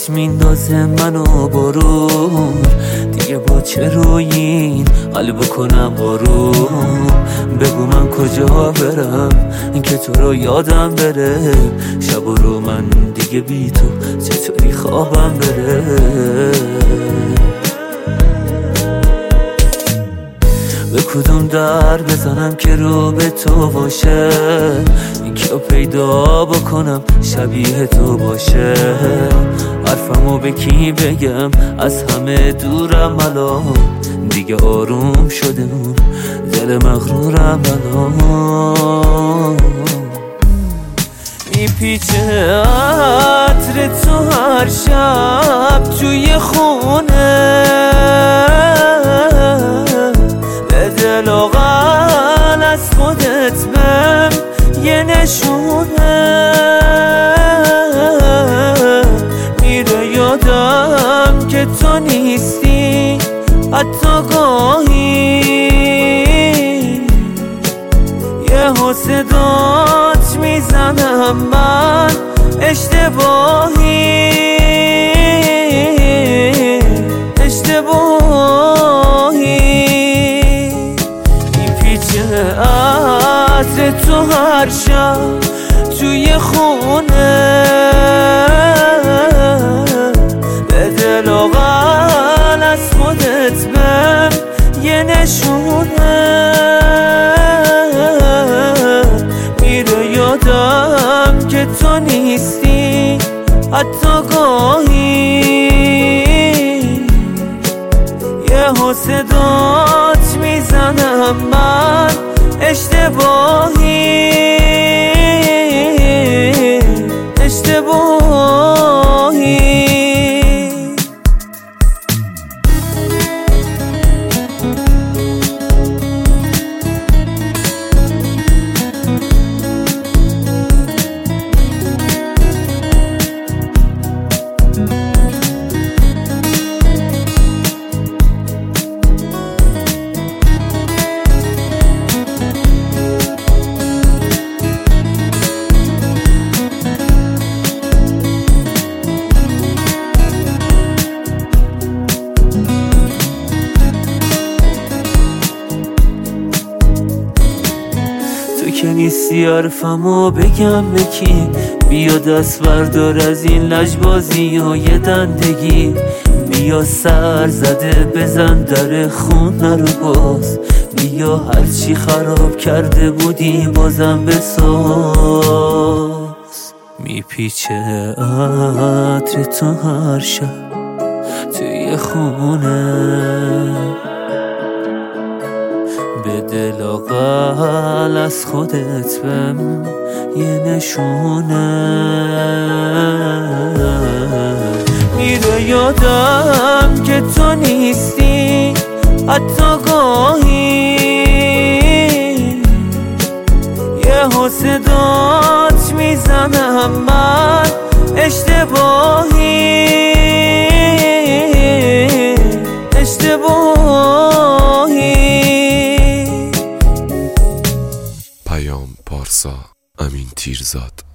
میندازه منو بارون، دیگه با چه روی این قلب کنم آروم. بگو من کجا برم که تو رو یادم بره، شب رو من دیگه بی تو چطوری خوابم بره. به کدوم در بزنم که رو به تو باشه، یکیو پیدا بکنم شبیه تو باشه. حرفمو به کی بگم از همه دورم الان، دیگه آروم شده اون دل مغرورم الان. میپیچه عطر تو هر شب توی خونه، به دل و قل از خودت بهم یه نشونه. میره یادم که تو نیستی حتی گاهی، یه صدات میزنم من اشتباهی. میپیچه عطر تو هر شب توی خونه، به دل و قل از خودت بهم یه نشونه. میره یادم که تو نیستی حتی گاهی، یه صدات میزنم من اشتباهی. که نیستی حرفمو بگم به کی، بیا دست بردار از این لجبازی های دندگی. بیا سر زده بزن در خونه رو باز، بیا هرچی خراب کرده بودی بازم بساز. میپیچه عطر تو هر شب توی خونه، به دل و قل از خودت بهم یه نشونه. میره یادم که تو نیستی حتی گاهی، یه صدات میزنم من اشتباهی. پیام پارسا، امین تیرزاد.